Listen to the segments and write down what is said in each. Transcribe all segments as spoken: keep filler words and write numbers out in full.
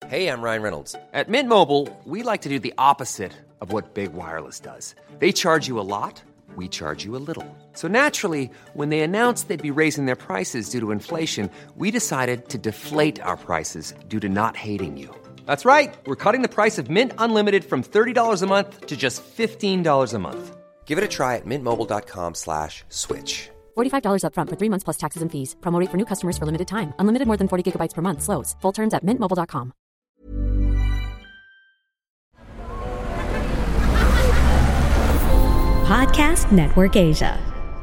Hey, I'm Ryan Reynolds. At Mint Mobile, we like to do the opposite of what Big Wireless does. They charge you a lot, we charge you a little. So naturally, when they announced they'd be raising their prices due to inflation, we decided to deflate our prices due to not hating you. That's right. We're cutting the price of Mint Unlimited from thirty dollars a month to just fifteen dollars a month. Give it a try at mintmobile.com slash switch. forty-five dollars up front for three months plus taxes and fees. Promo rate for new customers for limited time. Unlimited more than forty gigabytes per month. Slows full terms at mint mobile dot com. Podcast Network Asia.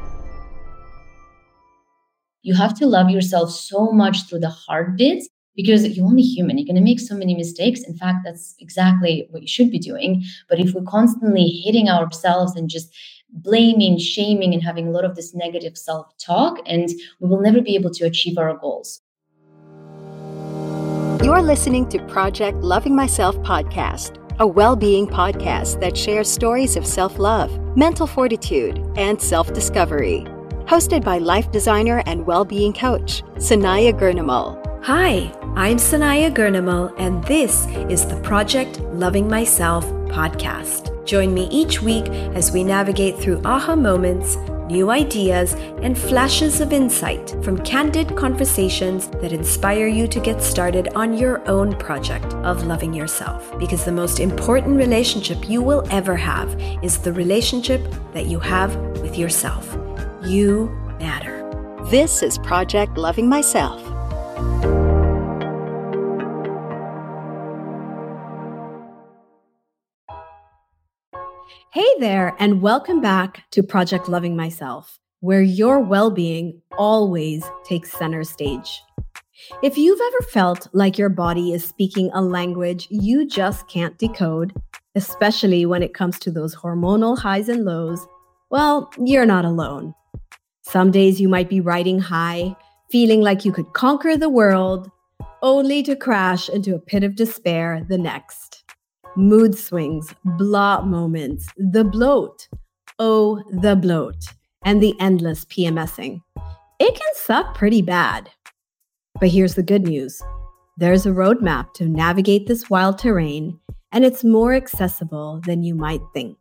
You have to love yourself so much through the hard bits because you're only human. You're going to make so many mistakes. In fact, that's exactly what you should be doing. But if we're constantly hitting ourselves and just blaming, shaming, and having a lot of this negative self-talk, and we will never be able to achieve our goals. You're listening to Project Loving Myself podcast, a well-being podcast that shares stories of self-love, mental fortitude, and self-discovery. Hosted by life designer and well-being coach, Sanaya Gurnamal. Hi, I'm Sanaya Gurnamal, and this is the Project Loving Myself podcast. Join me each week as we navigate through aha moments, new ideas, and flashes of insight from candid conversations that inspire you to get started on your own project of loving yourself. Because the most important relationship you will ever have is the relationship that you have with yourself. You matter. This is Project Loving Myself. Hey there, and welcome back to Project Loving Myself, where your well-being always takes center stage. If you've ever felt like your body is speaking a language you just can't decode, especially when it comes to those hormonal highs and lows, well, you're not alone. Some days you might be riding high, feeling like you could conquer the world, only to crash into a pit of despair the next. Mood swings, blah moments, the bloat, oh, the bloat, and the endless PMSing. It can suck pretty bad. But here's the good news. There's a roadmap to navigate this wild terrain, and it's more accessible than you might think.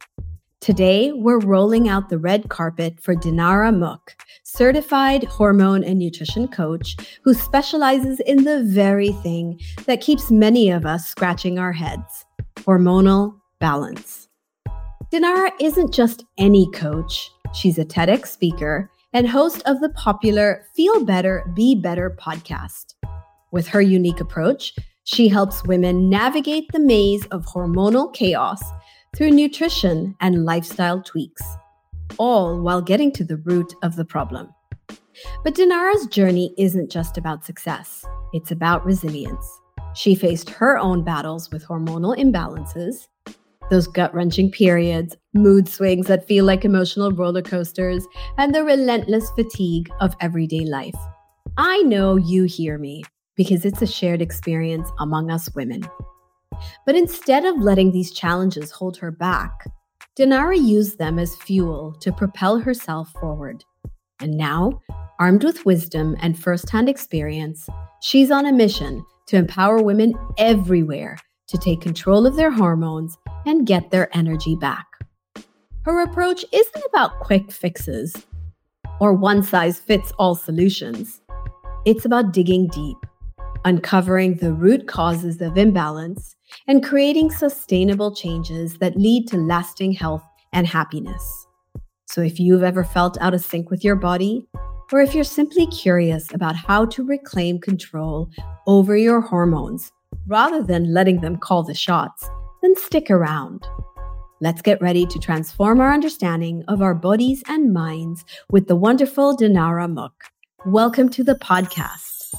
Today, we're rolling out the red carpet for Dinara Mook, certified hormone and nutrition coach who specializes in the very thing that keeps many of us scratching our heads, hormonal balance. Dinara isn't just any coach. She's a TEDx speaker and host of the popular Feel Better, Be Better podcast. With her unique approach, she helps women navigate the maze of hormonal chaos through nutrition and lifestyle tweaks, all while getting to the root of the problem. But Dinara's journey isn't just about success. It's about resilience. She faced her own battles with hormonal imbalances, those gut-wrenching periods, mood swings that feel like emotional roller coasters, and the relentless fatigue of everyday life. I know you hear me because it's a shared experience among us women. But instead of letting these challenges hold her back, Dinara used them as fuel to propel herself forward. And now, armed with wisdom and firsthand experience, she's on a mission to empower women everywhere to take control of their hormones and get their energy back. Her approach isn't about quick fixes or one-size-fits-all solutions. It's about digging deep, uncovering the root causes of imbalance, and creating sustainable changes that lead to lasting health and happiness. So if you've ever felt out of sync with your body, or if you're simply curious about how to reclaim control over your hormones rather than letting them call the shots, then stick around. Let's get ready to transform our understanding of our bodies and minds with the wonderful Dinara Mook. Welcome to the podcast.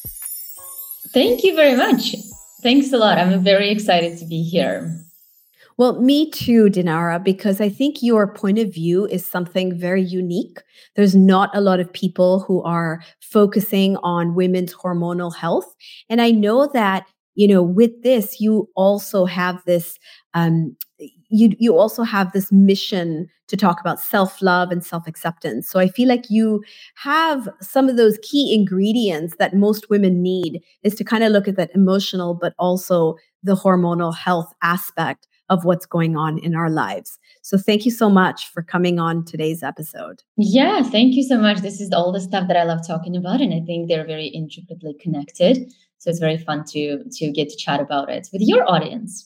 Thank you very much. Thanks a lot. I'm very excited to be here. Well, me too, Dinara, because I think your point of view is something very unique. There's not a lot of people who are focusing on women's hormonal health. And I know that, you know, with this, you also have this, um, you you also have this mission to talk about self-love and self-acceptance. So I feel like you have some of those key ingredients that most women need, is to kind of look at that emotional, but also the hormonal health aspect of what's going on in our lives. So thank you so much for coming on today's episode. Yeah, thank you so much. This is all the stuff that I love talking about, and I think they're very intricately connected. So it's very fun to, to get to chat about it with your audience.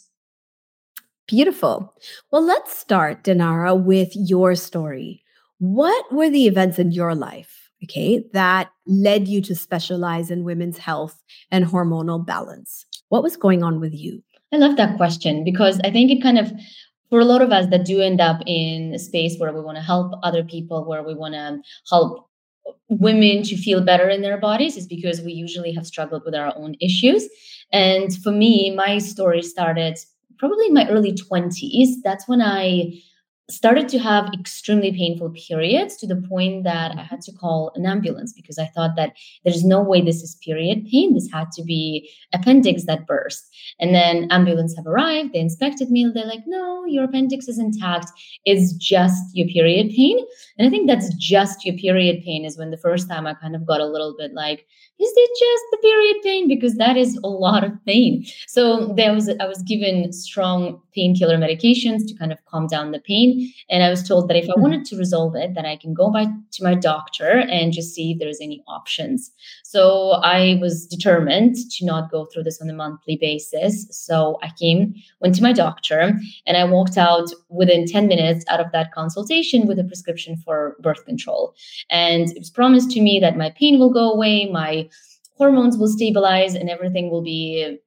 Beautiful. Well, let's start, Dinara, with your story. What were the events in your life, okay, that led you to specialize in women's health and hormonal balance? What was going on with you? I love that question because I think it kind of, for a lot of us that do end up in a space where we want to help other people, where we want to help women to feel better in their bodies, is because we usually have struggled with our own issues. And for me, my story started probably in my early twenties. That's when I started to have extremely painful periods, to the point that I had to call an ambulance because I thought that there's no way this is period pain. This had to be appendix that burst. And then ambulance have arrived. They inspected me. They're like, no, your appendix is intact. It's just your period pain. And I think that's just your period pain is when the first time I kind of got a little bit like, is it just the period pain? Because that is a lot of pain. So there was I was given strong painkiller medications to kind of calm down the pain. And I was told that if I wanted to resolve it, that I can go by to my doctor and just see if there's any options. So I was determined to not go through this on a monthly basis. So I came, went to my doctor, and I walked out within ten minutes out of that consultation with a prescription for birth control. And it was promised to me that my pain will go away, my hormones will stabilize, and everything will be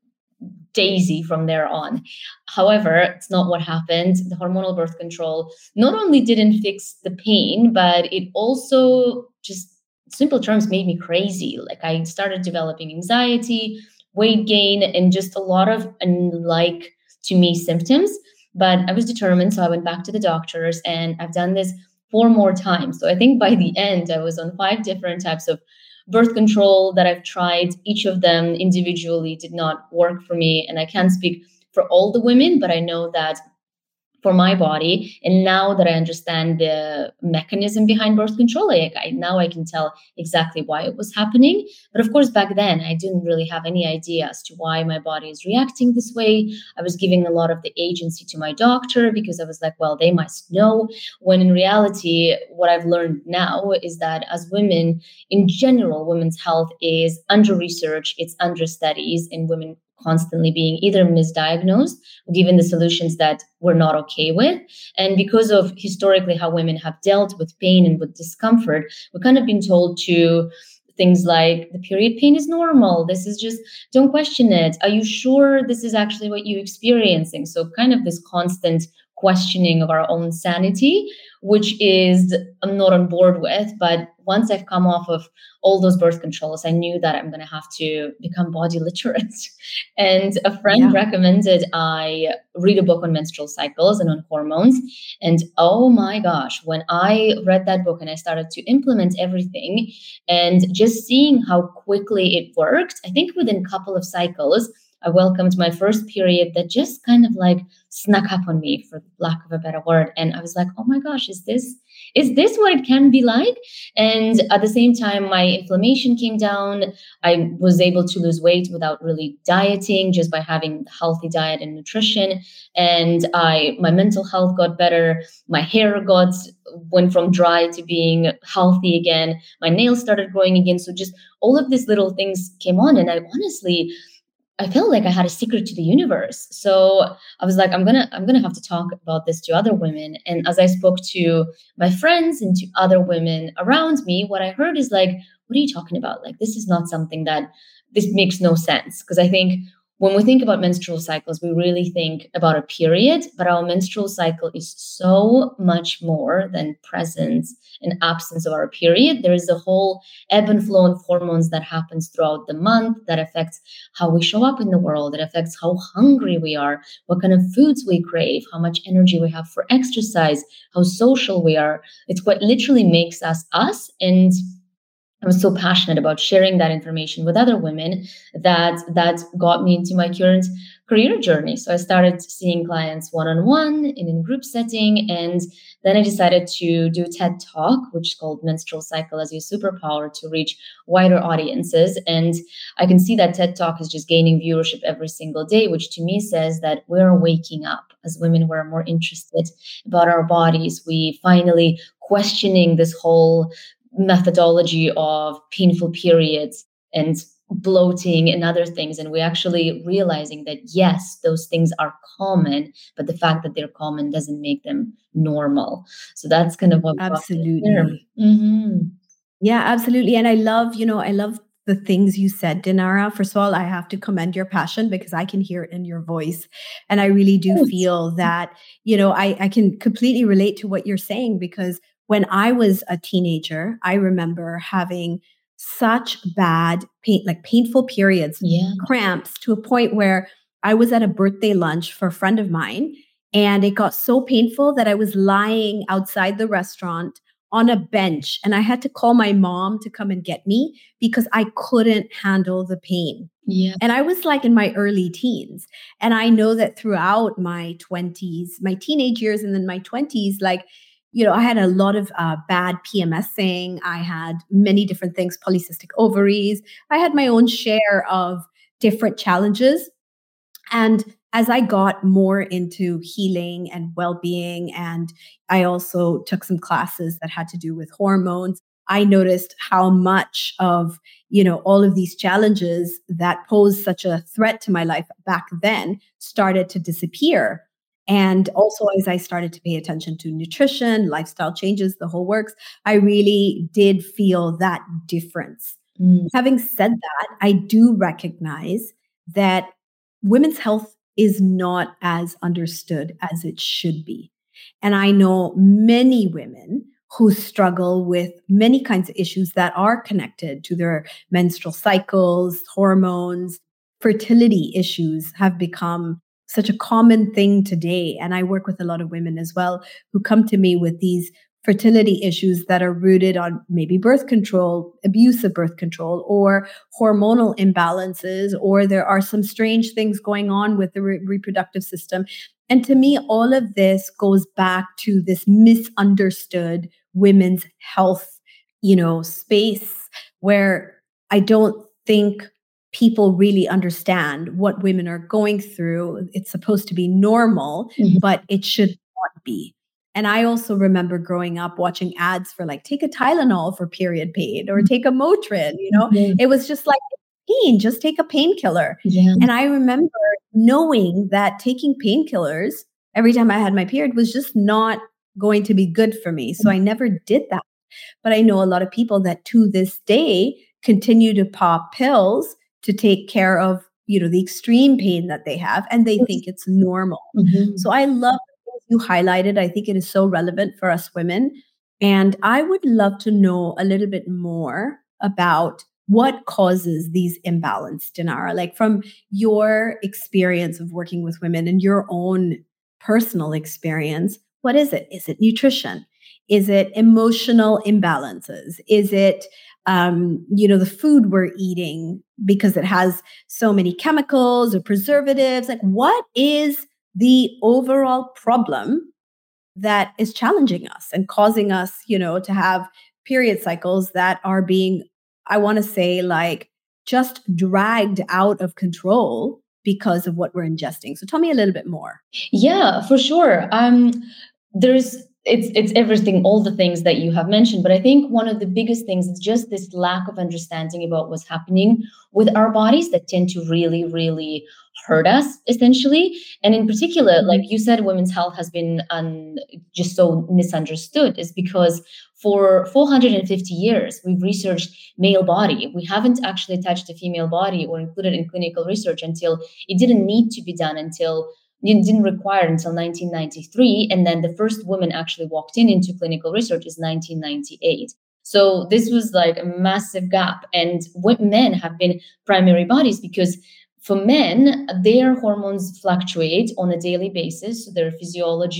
daisy from there on. However, it's not what happened. The hormonal birth control not only didn't fix the pain, but it also, just simple terms, made me crazy. Like I started developing anxiety, weight gain, and just a lot of unlike to me symptoms. But I was determined. So I went back to the doctors, and I've done this four more times. So I think by the end, I was on five different types of birth control that I've tried. Each of them individually did not work for me. And I can't speak for all the women, but I know that for my body, and now that I understand the mechanism behind birth control, I, I now I can tell exactly why it was happening. But of course, back then, I didn't really have any idea as to why my body is reacting this way. I was giving a lot of the agency to my doctor because I was like, well, they must know. When in reality, what I've learned now is that as women, in general, women's health is under research, it's under studies, and women constantly being either misdiagnosed or given the solutions that we're not okay with. And because of historically how women have dealt with pain and with discomfort, we've kind of been told to things like the period pain is normal. This is just, don't question it. Are you sure this is actually what you're experiencing? So kind of this constant questioning of our own sanity, which is I'm not on board with. But once I've come off of all those birth controls, I knew that I'm going to have to become body literate. And a friend yeah. recommended I read a book on menstrual cycles and on hormones. And oh my gosh, when I read that book and I started to implement everything and just seeing how quickly it worked, I think within a couple of cycles, I welcomed my first period that just kind of like snuck up on me, for lack of a better word. And I was like, oh my gosh, is this, is this what it can be like? And at the same time, my inflammation came down. I was able to lose weight without really dieting, just by having healthy diet and nutrition. And I, my mental health got better. My hair got, went from dry to being healthy again. My nails started growing again. So just all of these little things came on. And I honestly, I felt like I had a secret to the universe. So I was like, I'm going to, I'm going to have to talk about this to other women. And as I spoke to my friends and to other women around me, what I heard is like, what are you talking about? Like, this is not something that, this makes no sense. Because I think when we think about menstrual cycles, we really think about a period, but our menstrual cycle is so much more than presence and absence of our period. There is a whole ebb and flow of hormones that happens throughout the month that affects how we show up in the world. It affects how hungry we are, what kind of foods we crave, how much energy we have for exercise, how social we are. It's what literally makes us us. And I was so passionate about sharing that information with other women that that got me into my current career journey. So I started seeing clients one-on-one in a group setting. And then I decided to do TED Talk, which is called Menstrual Cycle as Your Superpower, to reach wider audiences. And I can see that TED Talk is just gaining viewership every single day, which to me says that we're waking up as women. We're more interested about our bodies. We finally questioning this whole methodology of painful periods and bloating and other things, and we're actually realizing that yes, those things are common, but the fact that they're common doesn't make them normal. So that's kind of what absolutely mm-hmm. Yeah, absolutely. And I love, you know, I love the things you said, Dinara. First of all, I have to commend your passion because I can hear it in your voice. And I really do Thanks. feel that, you know, I, I can completely relate to what you're saying, because when I was a teenager, I remember having such bad pain, like painful periods, yeah. cramps, to a point where I was at a birthday lunch for a friend of mine, and it got so painful that I was lying outside the restaurant on a bench, and I had to call my mom to come and get me because I couldn't handle the pain. Yeah. And I was like in my early teens. And I know that throughout my twenties, my teenage years and then my twenties, like, you know, I had a lot of uh, bad PMSing. I had many different things, polycystic ovaries. I had my own share of different challenges. And as I got more into healing and well-being, and I also took some classes that had to do with hormones, I noticed how much of, you know, all of these challenges that posed such a threat to my life back then started to disappear. And also, as I started to pay attention to nutrition, lifestyle changes, the whole works, I really did feel that difference. Mm. Having said that, I do recognize that women's health is not as understood as it should be. And I know many women who struggle with many kinds of issues that are connected to their menstrual cycles, hormones. Fertility issues have become such a common thing today. And I work with a lot of women as well who come to me with these fertility issues that are rooted on maybe birth control, abuse of birth control, or hormonal imbalances, or there are some strange things going on with the re- reproductive system. And to me, all of this goes back to this misunderstood women's health, you know, space where I don't think people really understand what women are going through. It's supposed to be normal, mm-hmm. but it should not be. And I also remember growing up watching ads for like, take a Tylenol for period pain or take a Motrin, you know, mm-hmm. It was just like, pain, just take a painkiller. Yeah. And I remember knowing that taking painkillers every time I had my period was just not going to be good for me. So I never did that. But I know a lot of people that to this day continue to pop pills to take care of, you know, the extreme pain that they have, and they think it's normal. Mm-hmm. So I love the things you highlighted. I think it is so relevant for us women. And I would love to know a little bit more about what causes these imbalances, Dinara, like from your experience of working with women and your own personal experience. What is it? Is it nutrition? Is it emotional imbalances? Is it, um, you know, the food we're eating because it has so many chemicals or preservatives? Like, what is the overall problem that is challenging us and causing us, you know, to have period cycles that are being, I want to say, like just dragged out of control because of what we're ingesting? So tell me a little bit more. Yeah, for sure. Um, there's It's it's everything, all the things that you have mentioned. But I think one of the biggest things is just this lack of understanding about what's happening with our bodies that tend to really, really hurt us, essentially. And in particular, mm-hmm. like you said, women's health has been um, just so misunderstood, is because for four hundred fifty years, we've researched male body. We haven't actually touched a female body or included in clinical research until it didn't need to be done until it didn't require until nineteen ninety-three. And then the first woman actually walked in into clinical research is nineteen ninety-eight. So this was like a massive gap. And what men have been primary bodies because for men, their hormones fluctuate on a daily basis. So their physiology sort of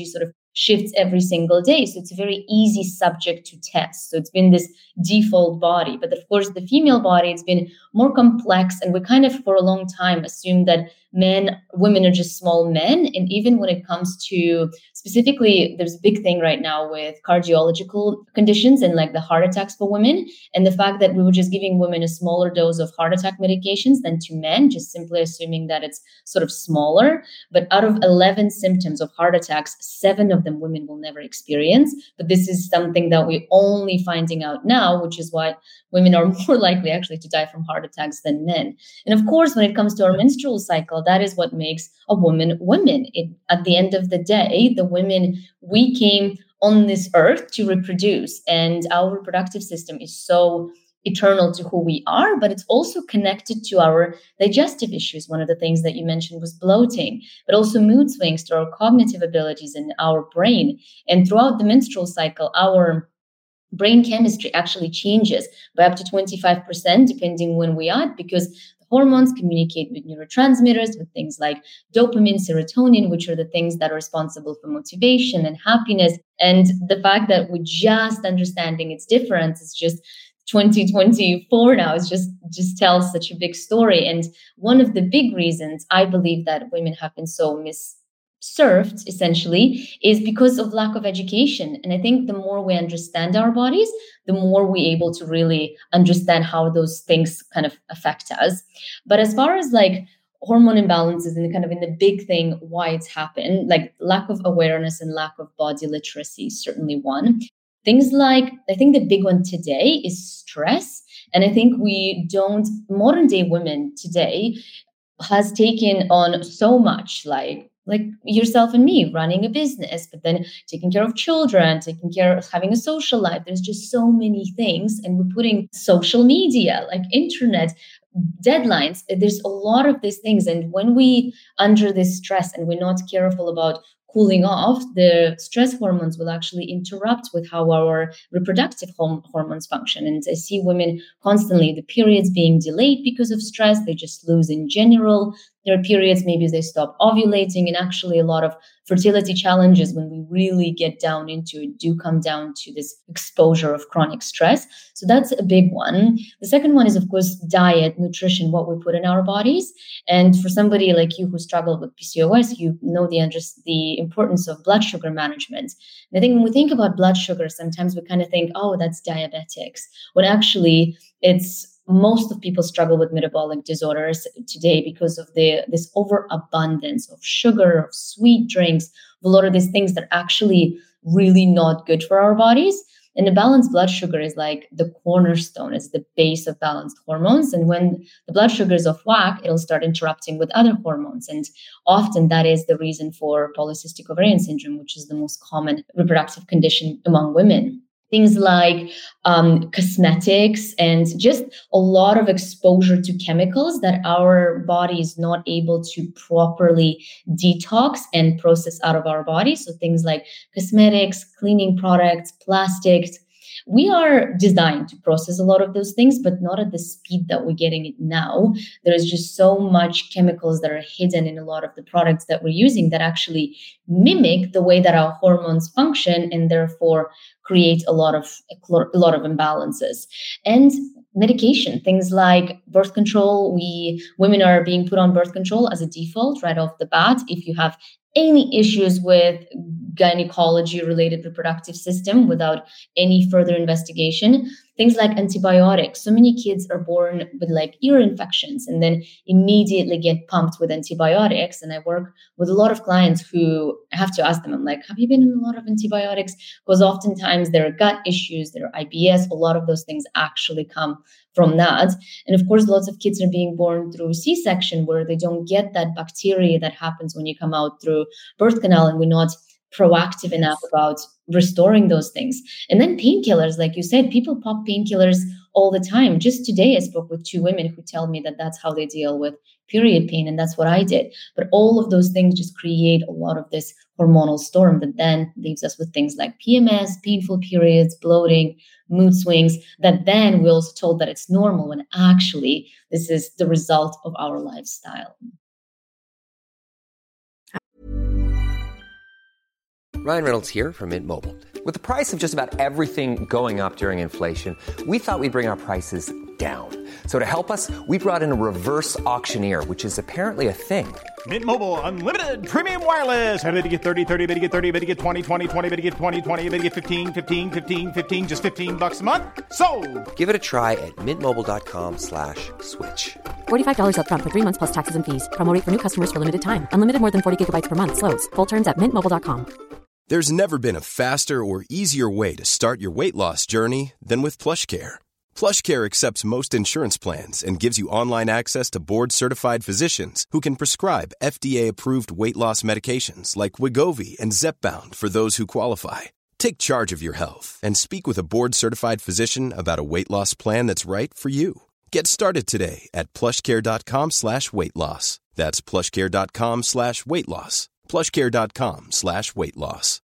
shifts every single day. So it's a very easy subject to test. So it's been this default body. But of course, the female body, it's been more complex. And we kind of, for a long time, assumed that men, women are just small men. And even when it comes to specifically, there's a big thing right now with cardiological conditions and like the heart attacks for women. And the fact that we were just giving women a smaller dose of heart attack medications than to men, just simply assuming that it's sort of smaller. But out of eleven symptoms of heart attacks, seven of them women will never experience. But this is something that we're only finding out now, which is why women are more likely actually to die from heart attacks than men. And of course, when it comes to our menstrual cycle, that is what makes a woman women. It, at the end of the day, the women, we came on this earth to reproduce, and our reproductive system is so eternal to who we are, but it's also connected to our digestive issues. One of the things that you mentioned was bloating, but also mood swings to our cognitive abilities in our brain. And throughout the menstrual cycle, our brain chemistry actually changes by up to twenty-five percent, depending when we are, because the hormones communicate with neurotransmitters, with things like dopamine, serotonin, which are the things that are responsible for motivation and happiness. And the fact that we're just understanding its difference is just twenty twenty-four now is just just tells such a big story. And one of the big reasons I believe that women have been so misserved, essentially, is because of lack of education. And I think the more we understand our bodies, the more we're able to really understand how those things kind of affect us. But as far as like hormone imbalances and kind of in the big thing, why it's happened, like lack of awareness and lack of body literacy is certainly one. Things like, I think the big one today is stress. And I think we don't, modern day women today has taken on so much, like, like yourself and me running a business, but then taking care of children, taking care of having a social life. There's just so many things. And we're putting social media, like internet, deadlines. There's a lot of these things. And when we under this stress and we're not careful about cooling off, the stress hormones will actually interrupt with how our reproductive hom- hormones function. And I see women constantly, the periods being delayed because of stress. They just lose in general their periods. Maybe they stop ovulating, and actually a lot of fertility challenges, when we really get down into it, do come down to this exposure of chronic stress. So that's a big one. The second one is, of course, diet, nutrition, what we put in our bodies. And for somebody like you who struggled with P C O S, you know the, the importance of blood sugar management. And I think when we think about blood sugar, sometimes we kind of think, oh, that's diabetics, when actually it's most of people struggle with metabolic disorders today because of the this overabundance of sugar, of sweet drinks, a lot of these things that are actually really not good for our bodies. And a balanced blood sugar is like the cornerstone, is the base of balanced hormones. And when the blood sugar is off whack, it'll start interrupting with other hormones. And often that is the reason for polycystic ovarian syndrome, which is the most common reproductive condition among women. Things like um, cosmetics and just a lot of exposure to chemicals that our body is not able to properly detox and process out of our body. So things like cosmetics, cleaning products, plastics. We are designed to process a lot of those things, but not at the speed that we're getting it now. There is just so much chemicals that are hidden in a lot of the products that we're using that actually mimic the way that our hormones function, and therefore create a lot of a lot of imbalances. And medication, things like birth control. We women are being put on birth control as a default right off the bat. If you have any issues with gynecology related reproductive system without any further investigation, things like antibiotics. So many kids are born with like ear infections and then immediately get pumped with antibiotics. And I work with a lot of clients who I have to ask them, I'm like, have you been on a lot of antibiotics? Because oftentimes there are gut issues, there are I B S, a lot of those things actually come from that. And of course, lots of kids are being born through C-section where they don't get that bacteria that happens when you come out through birth canal, and we're not proactive enough about restoring those things. And then painkillers, like you said, people pop painkillers all the time. Just today, I spoke with two women who tell me that that's how they deal with period pain, and that's what I did. But all of those things just create a lot of this hormonal storm that then leaves us with things like P M S, painful periods, bloating, mood swings, that then we're also told that it's normal when actually this is the result of our lifestyle. Ryan Reynolds here from Mint Mobile. With the price of just about everything going up during inflation, we thought we'd bring our prices down. So to help us, we brought in a reverse auctioneer, which is apparently a thing. Mint Mobile Unlimited Premium Wireless. How to get thirty, thirty, how to get thirty, how to get twenty, twenty, twenty, how to get twenty, twenty, how to get fifteen, fifteen, fifteen, fifteen, just fifteen bucks a month? Sold! Give it a try at mintmobile.com slash switch. forty-five dollars up front for three months plus taxes and fees. Promo rate for new customers for limited time. Unlimited more than forty gigabytes per month. Slows full terms at mint mobile dot com. There's never been a faster or easier way to start your weight loss journey than with PlushCare. PlushCare accepts most insurance plans and gives you online access to board-certified physicians who can prescribe F D A-approved weight loss medications like Wegovy and Zepbound for those who qualify. Take charge of your health and speak with a board-certified physician about a weight loss plan that's right for you. Get started today at plushcare.com slash weight loss. That's plushcare.com slash weight loss. plushcare.com slash weight loss.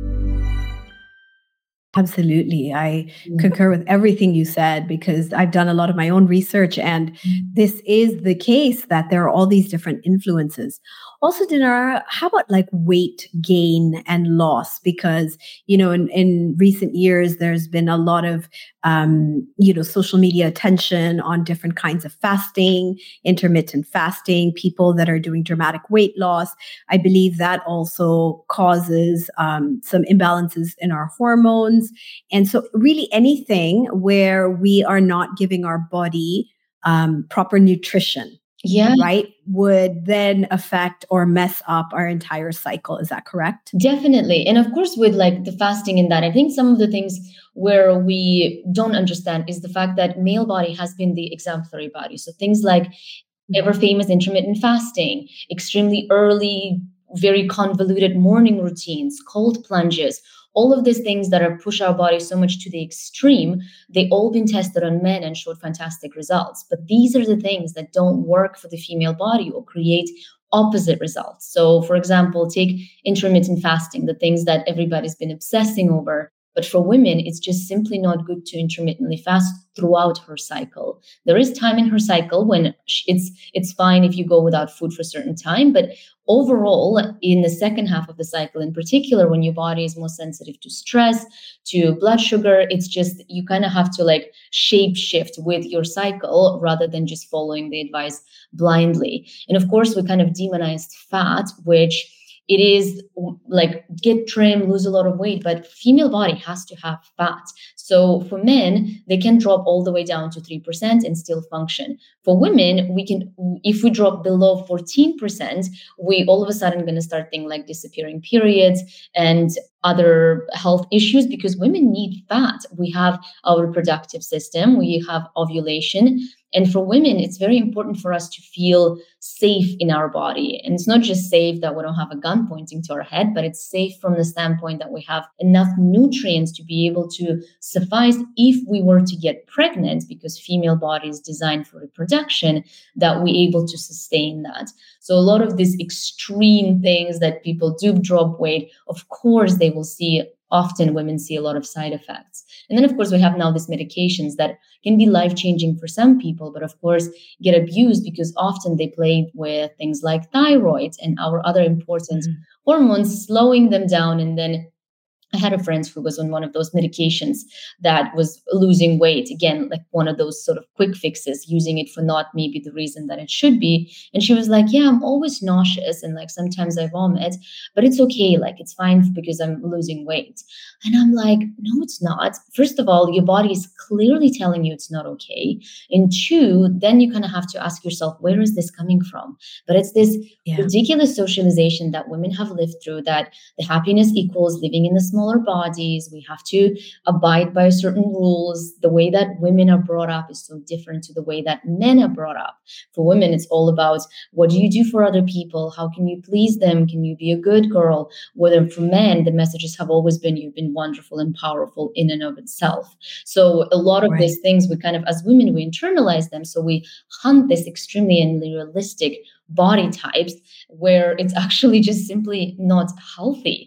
Absolutely. I concur with everything you said because I've done a lot of my own research, and this is the case that there are all these different influences. Also, Dinara, how about like weight gain and loss? Because, you know, in, in recent years, there's been a lot of, um, you know, social media attention on different kinds of fasting, intermittent fasting, people that are doing dramatic weight loss. I believe that also causes um, some imbalances in our hormones. And so really anything where we are not giving our body um, proper nutrition. Yeah. Right, would then affect or mess up our entire cycle. Is that correct? Definitely. And of course, with like the fasting in that, I think some of the things where we don't understand is the fact that male body has been the exemplary body. So things like ever famous intermittent fasting, extremely early, very convoluted morning routines, cold plunges, all of these things that are push our body so much to the extreme, they all been tested on men and showed fantastic results. But these are the things that don't work for the female body or create opposite results. So for example, take intermittent fasting, the things that everybody's been obsessing over. But for women, it's just simply not good to intermittently fast throughout her cycle. There is time in her cycle when it's it's fine if you go without food for a certain time. But overall, in the second half of the cycle, in particular, when your body is more sensitive to stress, to blood sugar, it's just you kind of have to like shape shift with your cycle rather than just following the advice blindly. And of course, we kind of demonized fat, which it is like get trim, lose a lot of weight, but female body has to have fat. So for men, they can drop all the way down to three percent and still function. For women, we can, if we drop below fourteen percent, we all of a sudden going to start things like disappearing periods and other health issues because women need fat. We have our reproductive system, we have ovulation. And for women, it's very important for us to feel safe in our body. And it's not just safe that we don't have a gun pointing to our head, but it's safe from the standpoint that we have enough nutrients to be able to suffice if we were to get pregnant, because female body is designed for reproduction, that we're able to sustain that. So a lot of these extreme things that people do drop weight, of course, they will see often women see a lot of side effects. And then, of course, we have now these medications that can be life-changing for some people, but of course get abused because often they play with things like thyroid and our other important mm-hmm. hormones, slowing them down. And then I had a friend who was on one of those medications that was losing weight. Again, like one of those sort of quick fixes, using it for not maybe the reason that it should be. And she was like, yeah, I'm always nauseous and like sometimes I vomit, but it's okay. Like it's fine because I'm losing weight. And I'm like, no, it's not. First of all, your body is clearly telling you it's not okay. And two, then you kind of have to ask yourself, where is this coming from? But it's this yeah. ridiculous socialization that women have lived through, that the happiness equals living in the smaller bodies. We have to abide by certain rules. The way that women are brought up is so different to the way that men are brought up. For women, it's all about what do you do for other people? How can you please them? Can you be a good girl? Whether for men, the messages have always been you've been wonderful and powerful in and of itself. So a lot of right. these things, we kind of, as women, we internalize them. So we hunt this extremely unrealistic body types where it's actually just simply not healthy.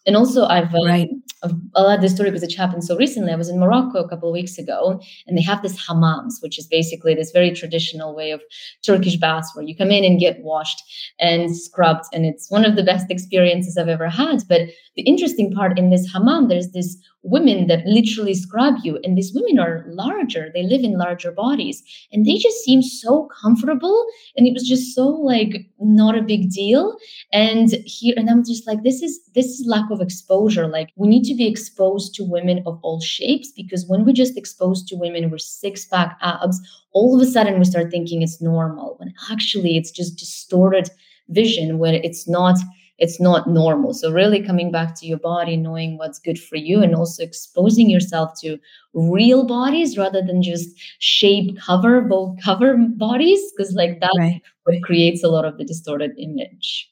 And also I've, uh, Right. I've I'll add this story because it happened so recently. I was in Morocco a couple of weeks ago, and they have this hammams, which is basically this very traditional way of Turkish baths where you come in and get washed and scrubbed. And it's one of the best experiences I've ever had. But the interesting part in this hammam, there's this women that literally scrub you. And these women are larger. They live in larger bodies. And they just seem so comfortable. And it was just so like not a big deal. And here, and I'm just like, this is this is lack of exposure. Like we need to be exposed to women of all shapes, because when we're just exposed to women with six-pack abs, all of a sudden we start thinking it's normal, when actually it's just distorted vision where it's not it's not normal. So really coming back to your body, knowing what's good for you, and also exposing yourself to real bodies rather than just shape cover, both cover bodies, because like that Right. what creates a lot of the distorted image.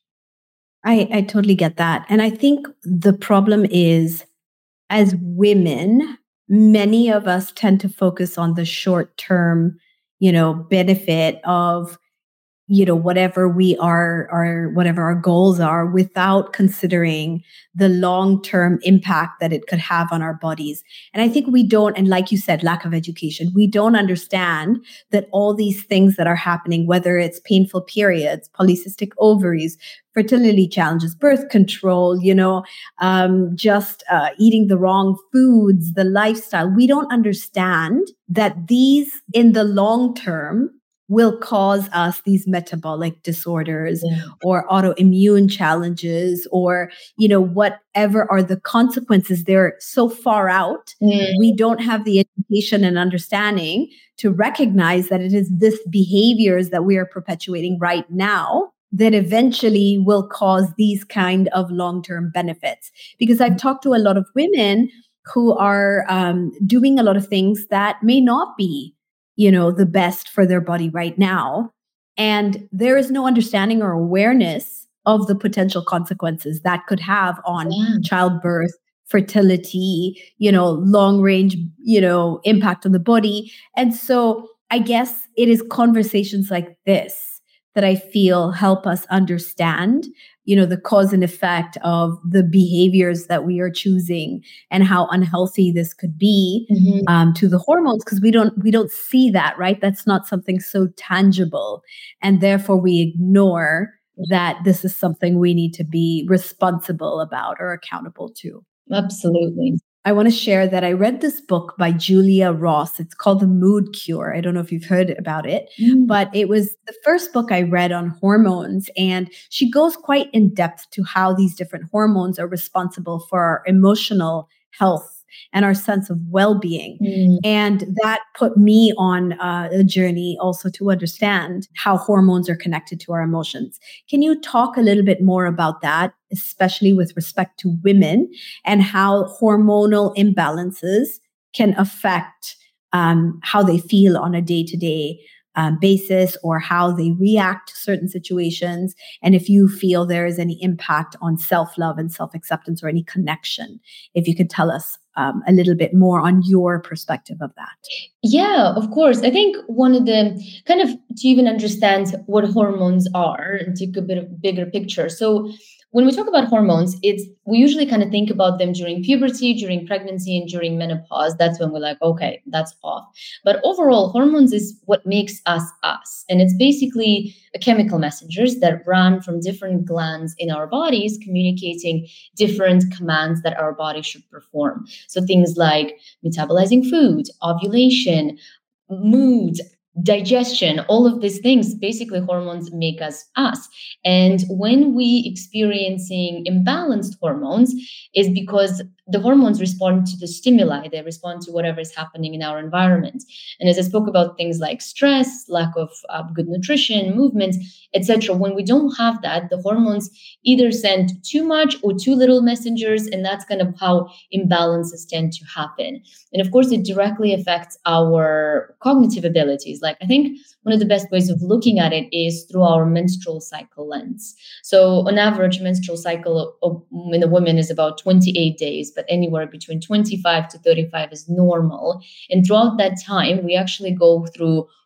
I, I totally get that. And I think the problem is, as women, many of us tend to focus on the short term, you know, benefit of, you know, whatever we are, or whatever our goals are, without considering the long-term impact that it could have on our bodies. And I think we don't, and like you said, lack of education, we don't understand that all these things that are happening, whether it's painful periods, polycystic ovaries, fertility challenges, birth control, you know, um, just uh, eating the wrong foods, the lifestyle, we don't understand that these in the long term will cause us these metabolic disorders Yeah. or autoimmune challenges, or, you know, whatever are the consequences. They're so far out. Mm. We don't have the education and understanding to recognize that it is this behaviors that we are perpetuating right now that eventually will cause these kind of long-term benefits. Because I've talked to a lot of women who are um, doing a lot of things that may not be, you know, the best for their body right now. And there is no understanding or awareness of the potential consequences that could have on Yeah. childbirth, fertility, you know, long range, you know, impact on the body. And so I guess it is conversations like this that I feel help us understand, you know, the cause and effect of the behaviors that we are choosing and how unhealthy this could be Mhm. um, to the hormones, because we don't we don't see that, right? That's not something so tangible, and therefore we ignore that this is something we need to be responsible about or accountable to. Absolutely. I want to share that I read this book by Julia Ross. It's called The Mood Cure. I don't know if you've heard about it, Mm. but it was the first book I read on hormones. And she goes quite in depth to how these different hormones are responsible for our emotional health and our sense of well-being. Mm. And that put me on uh, a journey also to understand how hormones are connected to our emotions. Can you talk a little bit more about that, especially with respect to women, and how hormonal imbalances can affect um, how they feel on a day-to-day um, basis, or how they react to certain situations, and if you feel there is any impact on self-love and self-acceptance or any connection? If you could tell us um, a little bit more on your perspective of that. Yeah, of course. I think one of the kind of to even understand what hormones are and take a bit of bigger picture. So when we talk about hormones, it's we usually kind of think about them during puberty, during pregnancy, and during menopause. That's when we're like, okay, that's off. But overall, hormones is what makes us us. And it's basically a chemical messengers that run from different glands in our bodies, communicating different commands that our body should perform. So things like metabolizing food, ovulation, mood, digestion, all of these things, basically hormones make us us. And when we experiencing imbalanced hormones is because the hormones respond to the stimuli, they respond to whatever is happening in our environment. And as I spoke about things like stress, lack of uh, good nutrition, movement, et cetera, when we don't have that, the hormones either send too much or too little messengers, and that's kind of how imbalances tend to happen. And of course, it directly affects our cognitive abilities. Like I think one of the best ways of looking at it is through our menstrual cycle lens. So on average, menstrual cycle of, in a woman is about twenty-eight days, but anywhere between twenty-five to thirty-five is normal. And throughout that time, we actually go through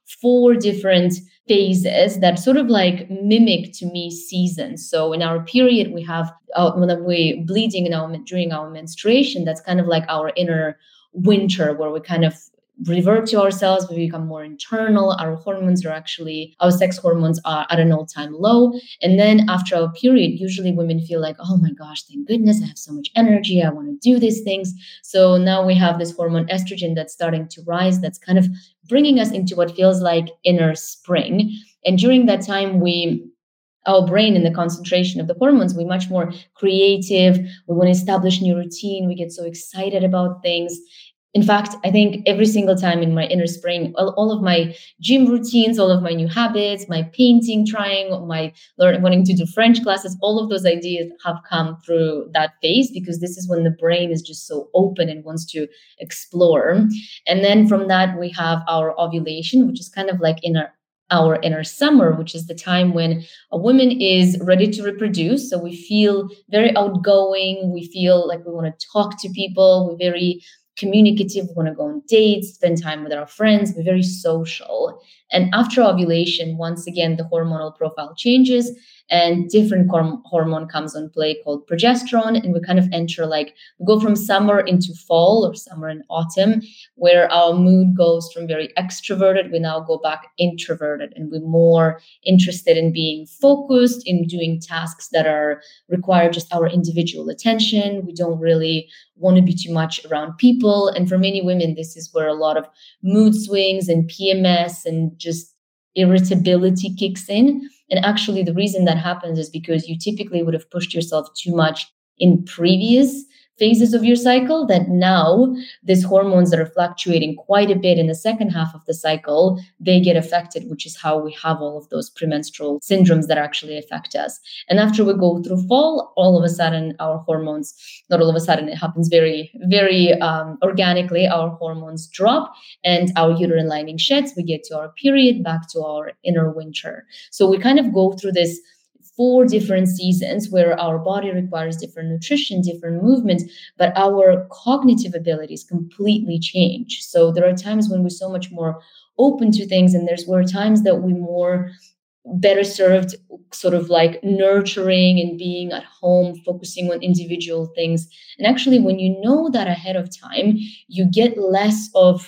four different phases that sort of like mimic to me seasons. So in our period, we have uh, when we're bleeding in our, during our menstruation, that's kind of like our inner winter where we kind of revert to ourselves, we become more internal. Our hormones are actually, our sex hormones are at an all-time low. And then after our period, usually women feel like, oh my gosh, thank goodness, I have so much energy. I want to do these things. So now we have this hormone estrogen that's starting to rise. That's kind of bringing us into what feels like inner spring. And during that time, we our brain and the concentration of the hormones, we're much more creative. We want to establish new routine. We get so excited about things. In fact, I think every single time in my inner spring, all, all of my gym routines, all of my new habits, my painting, trying, my learning, wanting to do French classes, all of those ideas have come through that phase because this is when the brain is just so open and wants to explore. And then from that, we have our ovulation, which is kind of like inner our inner summer, which is the time when a woman is ready to reproduce. So we feel very outgoing. We feel like we want to talk to people. We're very communicative, we want to go on dates, spend time with our friends, we're very social. And after ovulation, once again, the hormonal profile changes and different horm- hormone comes on play called progesterone. And we kind of enter like, we go from summer into fall or summer and autumn, where our mood goes from very extroverted, we now go back introverted and we're more interested in being focused, in doing tasks that are require just our individual attention. We don't really want to be too much around people. And for many women, this is where a lot of mood swings and P M S and just irritability kicks in. And actually, the reason that happens is because you typically would have pushed yourself too much in previous phases of your cycle, that now these hormones that are fluctuating quite a bit in the second half of the cycle, they get affected, which is how we have all of those premenstrual syndromes that actually affect us. And after we go through fall, all of a sudden our hormones, not all of a sudden, it happens very, very um, organically, our hormones drop and our uterine lining sheds, we get to our period, back to our inner winter. So we kind of go through this four different seasons where our body requires different nutrition, different movements, but our cognitive abilities completely change. So there are times when we're so much more open to things, and there's were times that we're more better served sort of like nurturing and being at home, focusing on individual things. And actually, when you know that ahead of time, you get less of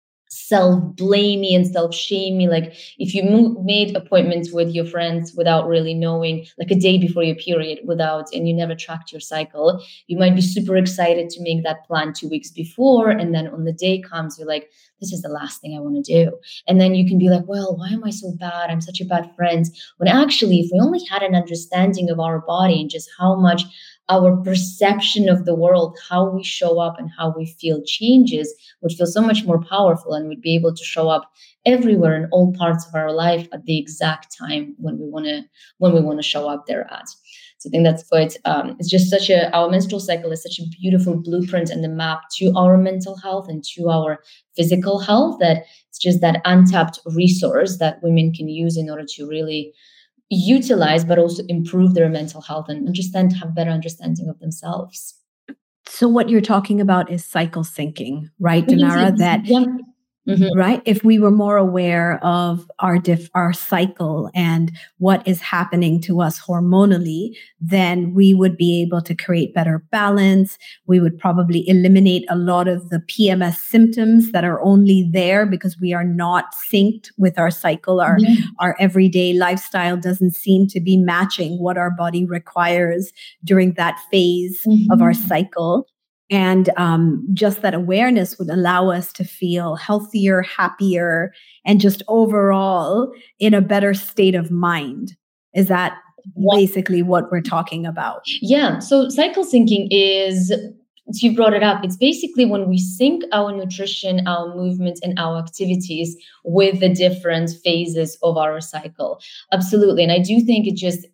self-blaming and self-shaming. Like if you mo- made appointments with your friends without really knowing, like a day before your period without, and you never tracked your cycle, you might be super excited to make that plan two weeks before. And then on the day comes, you're like, this is the last thing I want to do. And then you can be like, well, why am I so bad? I'm such a bad friend. When actually, if we only had an understanding of our body and just how much our perception of the world, how we show up and how we feel changes, would feel so much more powerful, and we'd be able to show up everywhere in all parts of our life at the exact time when we want to when we want to show up there at. So I think that's quite, um, it's just such a, our menstrual cycle is such a beautiful blueprint and the map to our mental health and to our physical health, that it's just that untapped resource that women can use in order to really utilize, but also improve their mental health and understand, have better understanding of themselves. So what you're talking about is cycle syncing, right, Dinara? That, yeah. Mm-hmm. right? If we were more aware of our diff, our cycle and what is happening to us hormonally, then we would be able to create better balance. We would probably eliminate a lot of the P M S symptoms that are only there because we are not synced with our cycle. Our, mm-hmm. our everyday lifestyle doesn't seem to be matching what our body requires during that phase mm-hmm. of our cycle. And um, just that awareness would allow us to feel healthier, happier, and just overall in a better state of mind. Is that basically what we're talking about? Yeah. So cycle syncing is, so you brought it up, it's basically when we sync our nutrition, our movements, and our activities with the different phases of our cycle. Absolutely. And I do think it just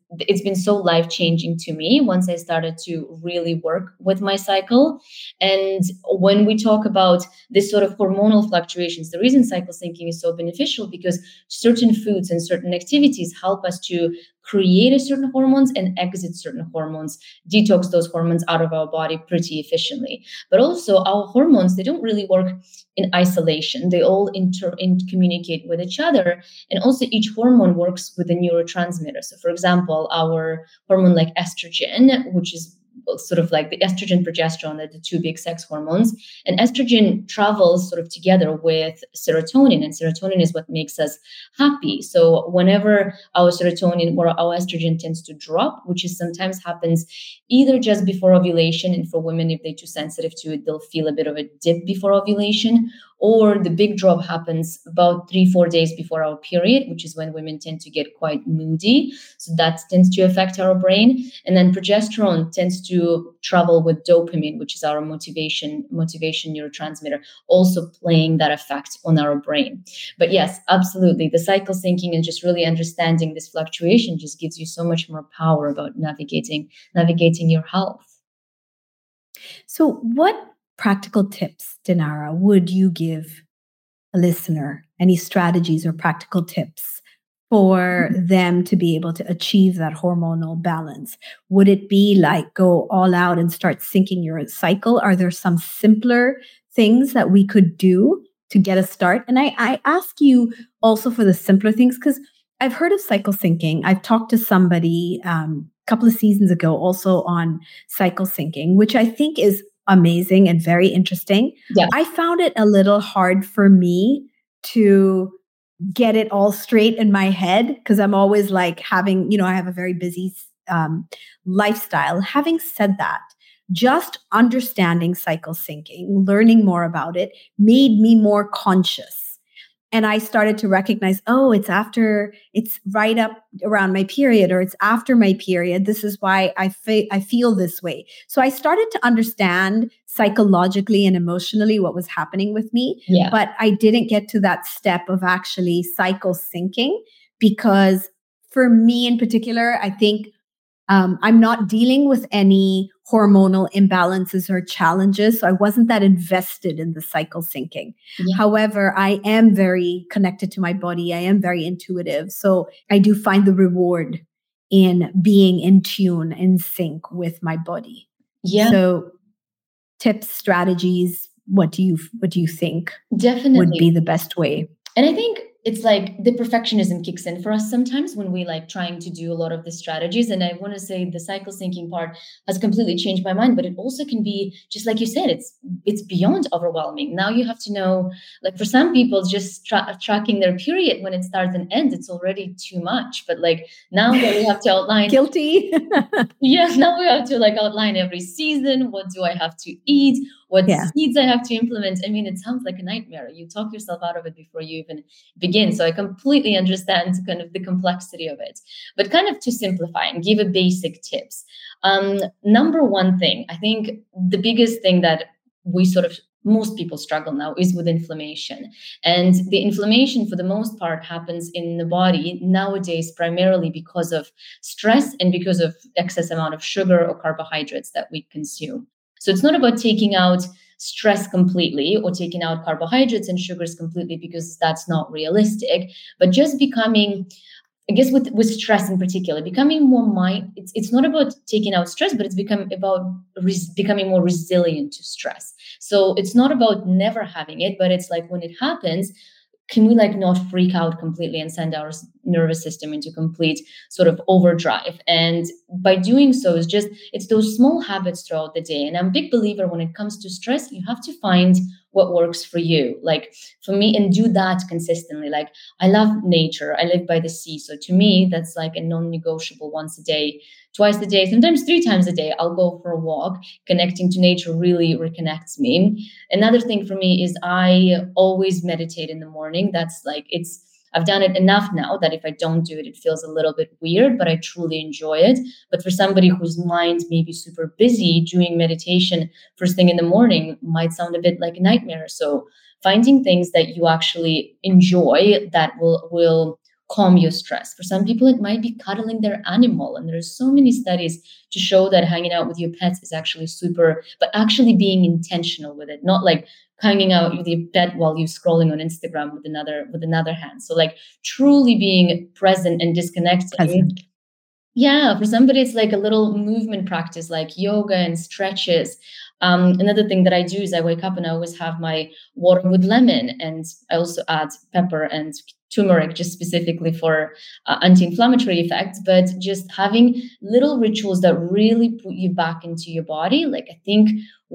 it's been so life-changing to me once I started to really work with my cycle. And when we talk about this sort of hormonal fluctuations, the reason cycle syncing is so beneficial because certain foods and certain activities help us to create a certain hormones and exit certain hormones, detox those hormones out of our body pretty efficiently. But also our hormones, they don't really work in isolation. They all inter, in communicate with each other. And also each hormone works with a neurotransmitter. So for example, our hormone like estrogen, which is sort of like the estrogen, progesterone, are the two big sex hormones. And estrogen travels sort of together with serotonin, and serotonin is what makes us happy. So whenever our serotonin or our estrogen tends to drop, which is sometimes happens either just before ovulation, and for women, if they're too sensitive to it, they'll feel a bit of a dip before ovulation, or the big drop happens about three, four days before our period, which is when women tend to get quite moody. So that tends to affect our brain. And then progesterone tends to travel with dopamine, which is our motivation, motivation neurotransmitter, also playing that effect on our brain. But yes, absolutely. The cycle syncing and just really understanding this fluctuation just gives you so much more power about navigating, navigating your health. So what practical tips, Dinara, would you give a listener? Any strategies or practical tips for them to be able to achieve that hormonal balance? Would it be like go all out and start syncing your cycle? Are there some simpler things that we could do to get a start? And I, I ask you also for the simpler things, because I've heard of cycle syncing. I've talked to somebody um, a couple of seasons ago also on cycle syncing, which I think is amazing and very interesting. Yeah. I found it a little hard for me to get it all straight in my head because I'm always like having, you know, I have a very busy um, lifestyle. Having said that, just understanding cycle syncing, learning more about it made me more conscious. And I started to recognize, oh, it's after, it's right up around my period, or it's after my period. This is why I, fe- I feel this way. So I started to understand psychologically and emotionally what was happening with me. Yeah. But I didn't get to that step of actually cycle syncing because for me in particular, I think um, I'm not dealing with any hormonal imbalances or challenges. So I wasn't that invested in the cycle syncing. Yeah. However, I am very connected to my body. I am very intuitive. So I do find the reward in being in tune, in sync with my body. Yeah. So tips, strategies, what do you, what do you think Definitely would be the best way? And I think it's like the perfectionism kicks in for us sometimes when we like trying to do a lot of the strategies. And I want to say the cycle syncing part has completely changed my mind, but it also can be just like you said, it's it's beyond overwhelming. Now you have to know, like for some people, just tra- tracking their period when it starts and ends, it's already too much. But like now that we have to outline guilty. Yeah, now we have to like outline every season. What do I have to eat? What yeah. seeds I have to implement? I mean, it sounds like a nightmare. You talk yourself out of it before you even begin. So I completely understand kind of the complexity of it. But kind of to simplify and give a basic tips. Um, number one thing, I think the biggest thing that we sort of most people struggle now is with inflammation. And the inflammation for the most part happens in the body nowadays primarily because of stress and because of excess amount of sugar or carbohydrates that we consume. So it's not about taking out stress completely or taking out carbohydrates and sugars completely, because that's not realistic, but just becoming, I guess with, with stress in particular, becoming more mind, it's it's not about taking out stress, but it's become about res, becoming more resilient to stress. So it's not about never having it, but it's like when it happens, can we like not freak out completely and send our nervous system into complete sort of overdrive? And by doing so, it's just, it's those small habits throughout the day. And I'm a big believer when it comes to stress, you have to find what works for you. Like for me, and do that consistently. Like I love nature. I live by the sea. So to me, that's like a non-negotiable once a day, twice a day, sometimes three times a day. I'll go for a walk. Connecting to nature really reconnects me. Another thing for me is I always meditate in the morning. That's like, it's, I've done it enough now that if I don't do it, it feels a little bit weird, but I truly enjoy it. But for somebody whose mind may be super busy, doing meditation first thing in the morning might sound a bit like a nightmare. So finding things that you actually enjoy that will, will calm your stress. For some people, it might be cuddling their animal. And there's so many studies to show that hanging out with your pets is actually super, but actually being intentional with it, not like hanging out with your pet while you're scrolling on Instagram with another with another hand. So like truly being present and disconnected. Present. Yeah, for somebody, it's like a little movement practice, like yoga and stretches. Um, another thing that I do is I wake up and I always have my water with lemon, and I also add pepper and turmeric just specifically for uh, anti-inflammatory effects. But just having little rituals that really put you back into your body. Like I think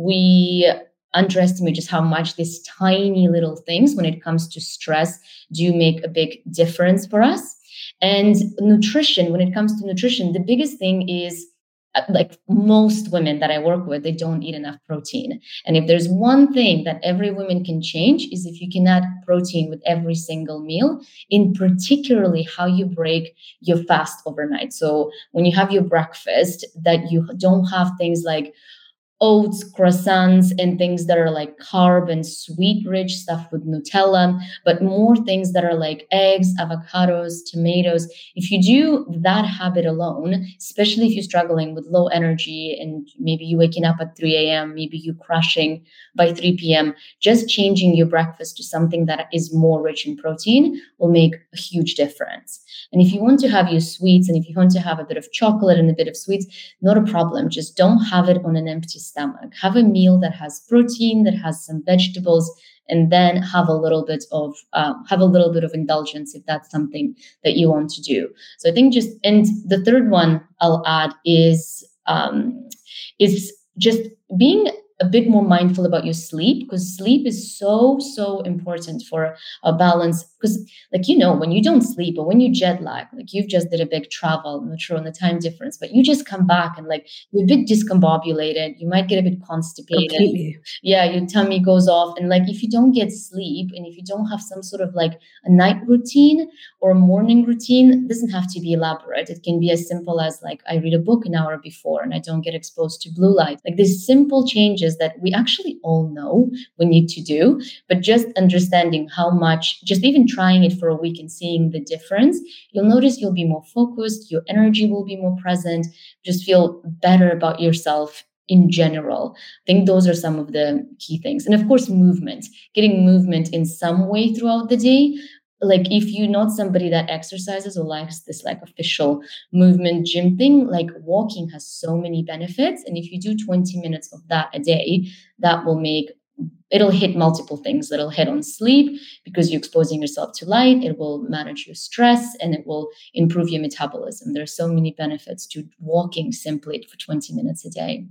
we underestimate just how much these tiny little things when it comes to stress do make a big difference for us. And nutrition, when it comes to nutrition, the biggest thing is uh, like most women that I work with, they don't eat enough protein. And if there's one thing that every woman can change is if you can add protein with every single meal, in particularly how you break your fast overnight. So when you have your breakfast, that you don't have things like oats, croissants, and things that are like carb and sweet rich stuff with Nutella, but more things that are like eggs, avocados, tomatoes. If you do that habit alone, especially if you're struggling with low energy and maybe you're waking up at three a.m., maybe you're crashing by three p.m., just changing your breakfast to something that is more rich in protein will make a huge difference. And if you want to have your sweets and if you want to have a bit of chocolate and a bit of sweets, not a problem. Just don't have it on an empty stomach. Have a meal that has protein, that has some vegetables, and then have a little bit of uh, have a little bit of indulgence if that's something that you want to do. So I think just, and the third one I'll add is um, is just being a bit more mindful about your sleep, because sleep is so, so important for a balance. Because like, you know, when you don't sleep or when you jet lag, like you've just did a big travel, I'm not sure on the time difference, but you just come back and like you're a bit discombobulated. You might get a bit constipated. Completely. Yeah, your tummy goes off. And like, if you don't get sleep and if you don't have some sort of like a night routine or a morning routine, it doesn't have to be elaborate. It can be as simple as like, I read a book an hour before and I don't get exposed to blue light. Like these simple changes that we actually all know we need to do, but just understanding how much, just even trying it for a week and seeing the difference, you'll notice you'll be more focused, your energy will be more present, just feel better about yourself in general. I think those are some of the key things. And of course, movement, getting movement in some way throughout the day. Like if you're not somebody that exercises or likes this like official movement gym thing, like walking has so many benefits. And if you do twenty minutes of that a day, that will make, it'll hit multiple things. It'll hit on sleep because you're exposing yourself to light. It will manage your stress and it will improve your metabolism. There's so many benefits to walking simply for twenty minutes a day.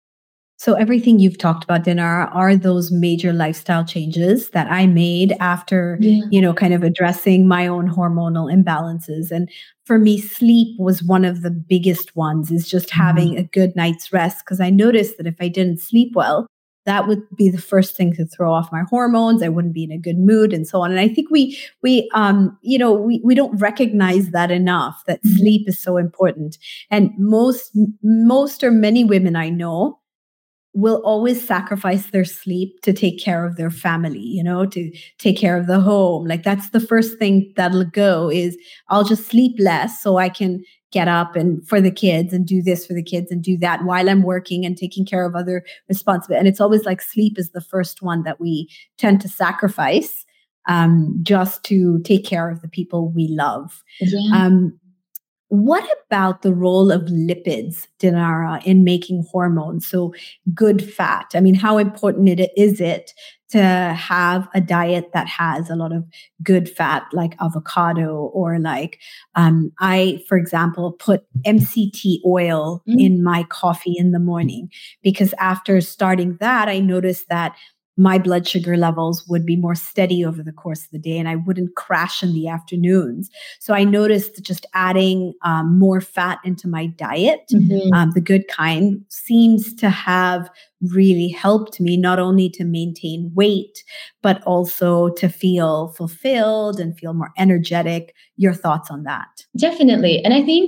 So everything you've talked about, Dinara, are those major lifestyle changes that I made after, yeah. you know, kind of addressing my own hormonal imbalances. And for me, sleep was one of the biggest ones, is just mm-hmm. having a good night's rest. Because I noticed that if I didn't sleep well, that would be the first thing to throw off my hormones. I wouldn't be in a good mood and so on. And I think we, we, um, you know, we, we don't recognize that enough, that mm-hmm. sleep is so important. And most, most or many women I know will always sacrifice their sleep to take care of their family, you know, to take care of the home. Like that's the first thing that'll go is I'll just sleep less so I can get up and for the kids and do this for the kids and do that while I'm working and taking care of other responsibilities. And it's always like sleep is the first one that we tend to sacrifice um, just to take care of the people we love. Yeah. Um, What about the role of lipids, Dinara, in making hormones? So good fat. I mean, how important it, is it to have a diet that has a lot of good fat, like avocado, or like um, I, for example, put M C T oil mm. in my coffee in the morning, because after starting that, I noticed that my blood sugar levels would be more steady over the course of the day and I wouldn't crash in the afternoons. So I noticed just adding um, more fat into my diet, mm-hmm. um, the good kind, seems to have really helped me not only to maintain weight, but also to feel fulfilled and feel more energetic. Your thoughts on that? Definitely. And I think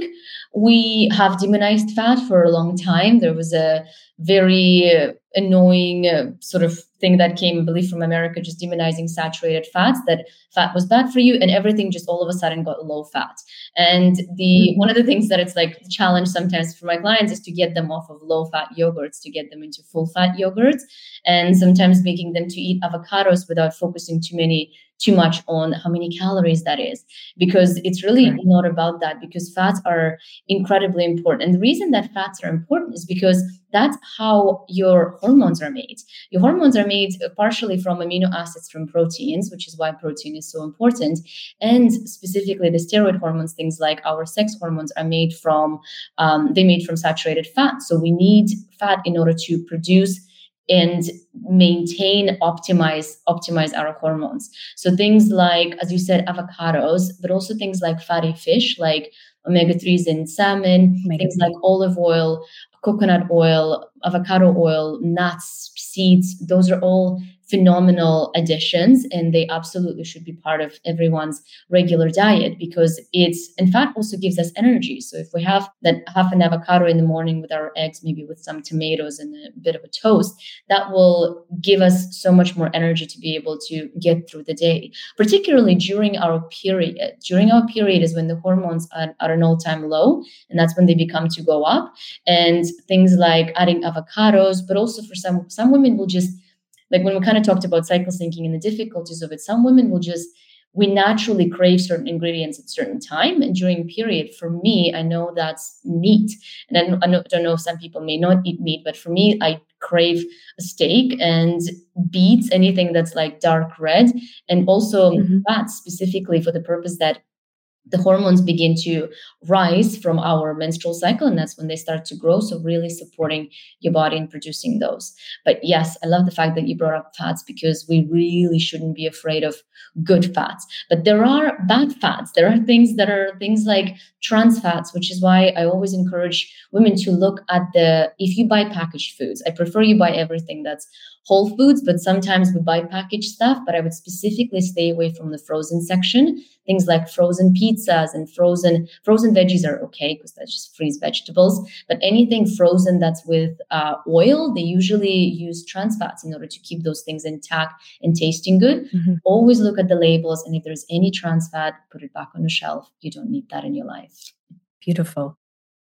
we have demonized fat for a long time. There was a very uh, annoying uh, sort of thing that came, I believe, from America, just demonizing saturated fats, that fat was bad for you, and everything just all of a sudden got low fat. And the one of the things that it's like the challenge sometimes for my clients is to get them off of low fat yogurts, to get them into full fat yogurts, and sometimes making them to eat avocados without focusing too many too much on how many calories that is, because it's really right. not about that, because fats are incredibly important. And the reason that fats are important is because that's how your hormones are made. Your hormones are made partially from amino acids from proteins, which is why protein is so important. And specifically the steroid hormones, things like our sex hormones, are made from, um, they made from saturated fat. So we need fat in order to produce and maintain, optimize, optimize our hormones. So things like, as you said, avocados, but also things like fatty fish, like omega threes in salmon, omega things like olive oil, coconut oil, avocado oil, nuts, seeds. Those are all phenomenal additions, and they absolutely should be part of everyone's regular diet, because it's, in fact, also gives us energy. So if we have that half an avocado in the morning with our eggs, maybe with some tomatoes and a bit of a toast, that will give us so much more energy to be able to get through the day, particularly during our period. During our period is when the hormones are at an all-time low, and that's when they become to go up. And things like adding avocados, but also for some, some women will just, like when we kind of talked about cycle syncing and the difficulties of it, some women will just, we naturally crave certain ingredients at certain time. And during period, for me, I know that's meat. And I, I, know, I don't know if some people may not eat meat, but for me, I crave a steak and beets, anything that's like dark red, and also mm-hmm. fats, specifically for the purpose that the hormones begin to rise from our menstrual cycle, and that's when they start to grow. So really supporting your body in producing those. But yes, I love the fact that you brought up fats, because we really shouldn't be afraid of good fats. But there are bad fats. There are things that are things like trans fats, which is why I always encourage women to look at the, if you buy packaged foods, I prefer you buy everything that's whole foods, but sometimes we buy packaged stuff, but I would specifically stay away from the frozen section. Things like frozen pizzas and frozen frozen veggies are okay, because that's just freeze vegetables. But anything frozen that's with uh, oil, they usually use trans fats in order to keep those things intact and tasting good. Mm-hmm. Always look at the labels, and if there's any trans fat, put it back on the shelf. You don't need that in your life. Beautiful.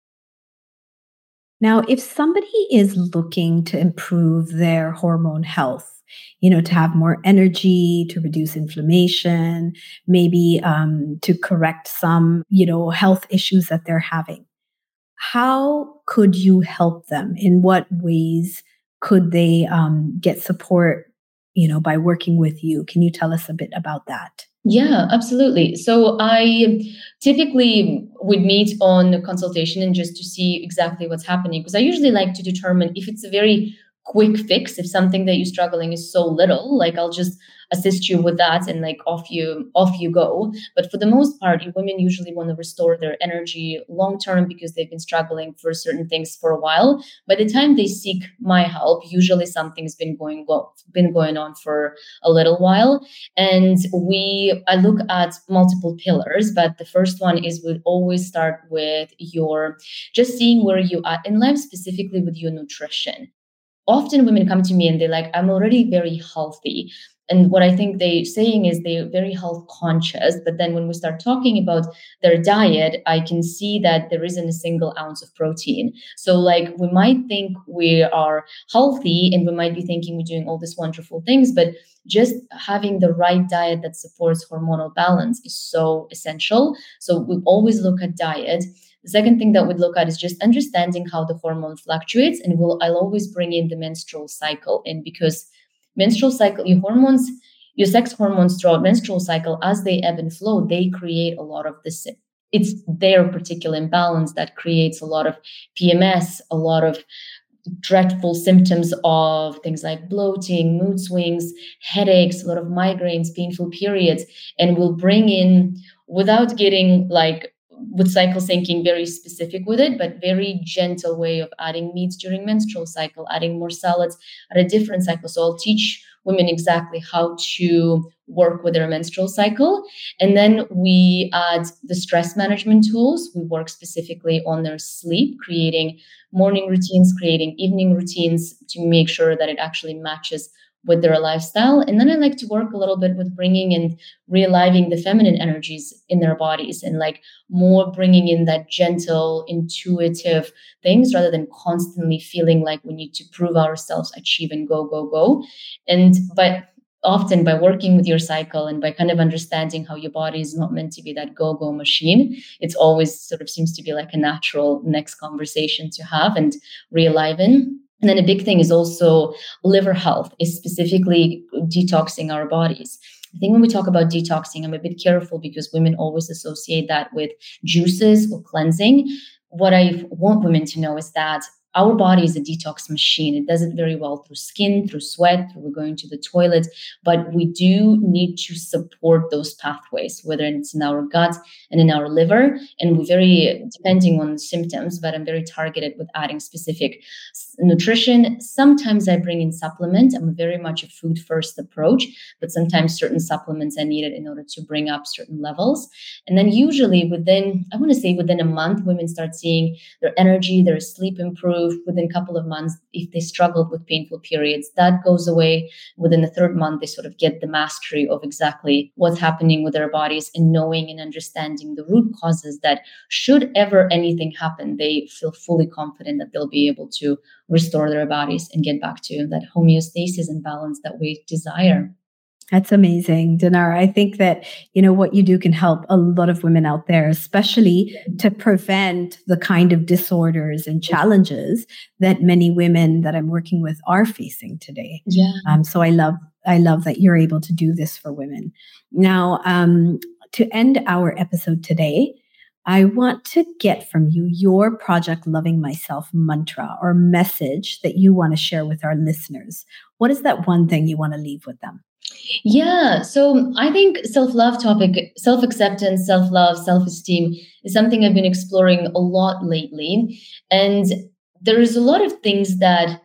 Now, if somebody is looking to improve their hormone health, you know, to have more energy, to reduce inflammation, maybe um, to correct some, you know, health issues that they're having, how could you help them? In what ways could they um, get support, you know, by working with you? Can you tell us a bit about that? Yeah, absolutely. So I typically would meet on a consultation and just to see exactly what's happening, because I usually like to determine if it's a very quick fix, if something that you're struggling is so little, like I'll just assist you with that and like off you off you go. But for the most part, women usually want to restore their energy long term because they've been struggling for certain things for a while. By the time they seek my help, usually something's been going well, been going on for a little while. And we I look at multiple pillars, but the first one is we always start with your just seeing where you are in life, specifically with your nutrition. Often women come to me and they're like, I'm already very healthy. And what I think they're saying is they're very health conscious. But then when we start talking about their diet, I can see that there isn't a single ounce of protein. So like we might think we are healthy and we might be thinking we're doing all these wonderful things, but just having the right diet that supports hormonal balance is so essential. So we always look at diet. The second thing that we'd look at is just understanding how the hormone fluctuates. And we'll, I'll always bring in the menstrual cycle in, because menstrual cycle, your hormones, your sex hormones throughout menstrual cycle, as they ebb and flow, they create a lot of this. It's their particular imbalance that creates a lot of P M S, a lot of dreadful symptoms of things like bloating, mood swings, headaches, a lot of migraines, painful periods. And we'll bring in, without getting like with cycle syncing, very specific with it, but very gentle way of adding meats during menstrual cycle, adding more salads at a different cycle. So I'll teach women exactly how to work with their menstrual cycle. And then we add the stress management tools. We work specifically on their sleep, creating morning routines, creating evening routines to make sure that it actually matches with their lifestyle. And then I like to work a little bit with bringing and realiving the feminine energies in their bodies and like more bringing in that gentle, intuitive things rather than constantly feeling like we need to prove ourselves, achieve and go, go, go. And but often by working with your cycle and by kind of understanding how your body is not meant to be that go-go machine, it's always sort of seems to be like a natural next conversation to have and realign. And then a big thing is also liver health, is specifically detoxing our bodies. I think when we talk about detoxing, I'm a bit careful because women always associate that with juices or cleansing. What I want women to know is that our body is a detox machine. It does it very well through skin, through sweat, through going to the toilet. But we do need to support those pathways, whether it's in our gut and in our liver. And we're very, depending on the symptoms, but I'm very targeted with adding specific nutrition. Sometimes I bring in supplements. I'm very much a food first approach, but sometimes certain supplements are needed in order to bring up certain levels. And then usually within, I want to say within a month, women start seeing their energy, their sleep improve. Within a couple of months, if they struggled with painful periods, that goes away. Within the third month, they sort of get the mastery of exactly what's happening with their bodies and knowing and understanding the root causes that should ever anything happen, they feel fully confident that they'll be able to restore their bodies and get back to that homeostasis and balance that we desire. That's amazing, Dinara. I think that, you know, what you do can help a lot of women out there, especially to prevent the kind of disorders and challenges that many women that I'm working with are facing today. Yeah. Um, so I love, I love that you're able to do this for women. Now, um, to end our episode today, I want to get from you your Project Loving Myself mantra or message that you want to share with our listeners. What is that one thing you want to leave with them? Yeah. So I think self-love topic, self-acceptance, self-love, self-esteem is something I've been exploring a lot lately. And there is a lot of things that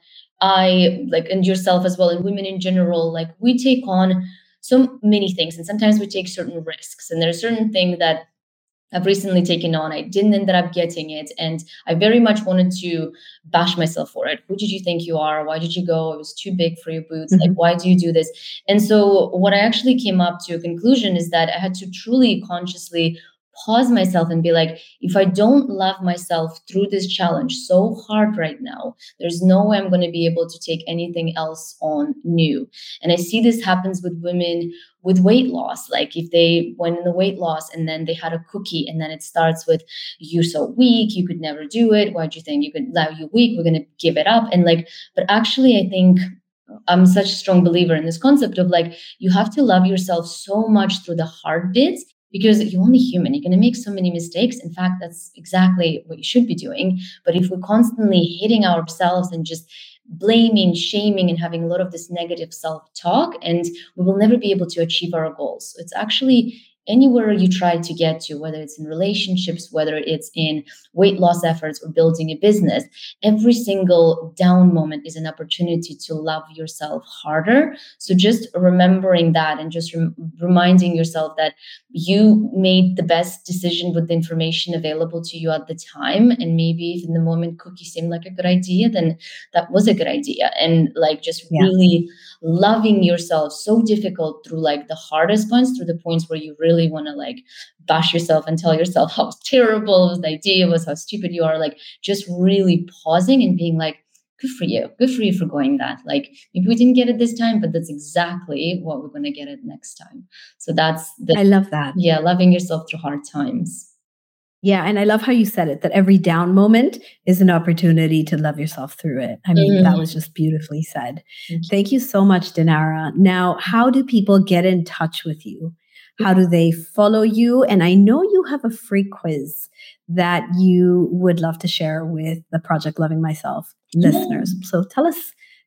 I like, and yourself as well, and women in general, like we take on so many things. And sometimes we take certain risks. And there are certain things that I've recently taken on. I didn't end up getting it. And I very much wanted to bash myself for it. Who did you think you are? Why did you go? It was too big for your boots. Mm-hmm. Like, why do you do this? And so what I actually came up to a conclusion is that I had to truly consciously pause myself and be like, if I don't love myself through this challenge so hard right now, there's no way I'm going to be able to take anything else on new. And I see this happens with women with weight loss. Like if they went in the weight loss and then they had a cookie and then it starts with, you're so weak, you could never do it. Why do you think you could, now you're weak, we're going to give it up. And like, but actually I think I'm such a strong believer in this concept of like, you have to love yourself so much through the hard bits, because you're only human. You're going to make so many mistakes. In fact, that's exactly what you should be doing. But if we're constantly hitting ourselves and just blaming, shaming, and having a lot of this negative self-talk, and we will never be able to achieve our goals. So it's actually anywhere you try to get to, whether it's in relationships, whether it's in weight loss efforts or building a business, every single down moment is an opportunity to love yourself harder. So just remembering that and just rem- reminding yourself that you made the best decision with the information available to you at the time. And maybe if in the moment cookie seemed like a good idea, then that was a good idea. And like just yeah. really loving yourself, so difficult through like the hardest points, through the points where you really want to like bash yourself and tell yourself how terrible the idea was, how stupid you are, like just really pausing and being like, good for you. Good for you for going that. Like maybe we didn't get it this time, but that's exactly what we're going to get it next time. So that's the, I love that. Yeah. Loving yourself through hard times. Yeah. And I love how you said it, that every down moment is an opportunity to love yourself through it. I mean, mm-hmm. that was just beautifully said. Thank you. Thank you so much, Dinara. Now, how do people get in touch with you? How do they follow you? And I know you have a free quiz that you would love to share with the Project Loving Myself listeners. So tell us,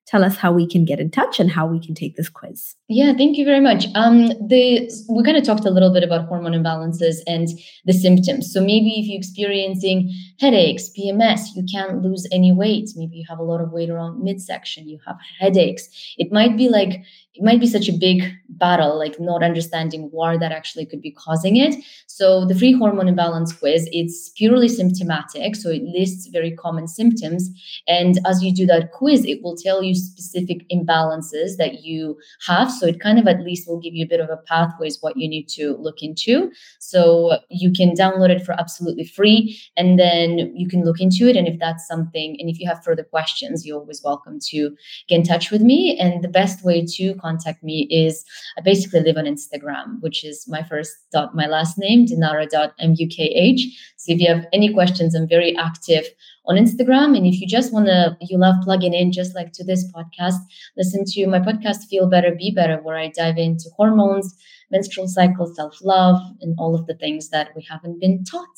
tell us how we can get in touch and how we can take this quiz. Yeah, thank you very much. Um, the we kind of talked a little bit about hormone imbalances and the symptoms. So maybe if you're experiencing headaches, P M S, you can't lose any weight. Maybe you have a lot of weight around midsection, you have headaches. It might be like, it might be such a big battle, like not understanding why that actually could be causing it. So the free hormone imbalance quiz, it's purely symptomatic. So it lists very common symptoms. And as you do that quiz, it will tell you specific imbalances that you have. So it kind of at least will give you a bit of a pathways what you need to look into. So you can download it for absolutely free, and then you can look into it. And if that's something, and if you have further questions, you're always welcome to get in touch with me. And the best way to contact me is I basically live on Instagram, which is my first dot, my last name, dinara dot mukh. So if you have any questions, I'm very active on Instagram. And if you just want to, you love plugging in, just like to this podcast, listen to my podcast, Feel Better, Be Better, where I dive into hormones, menstrual cycle, self-love, and all of the things that we haven't been taught.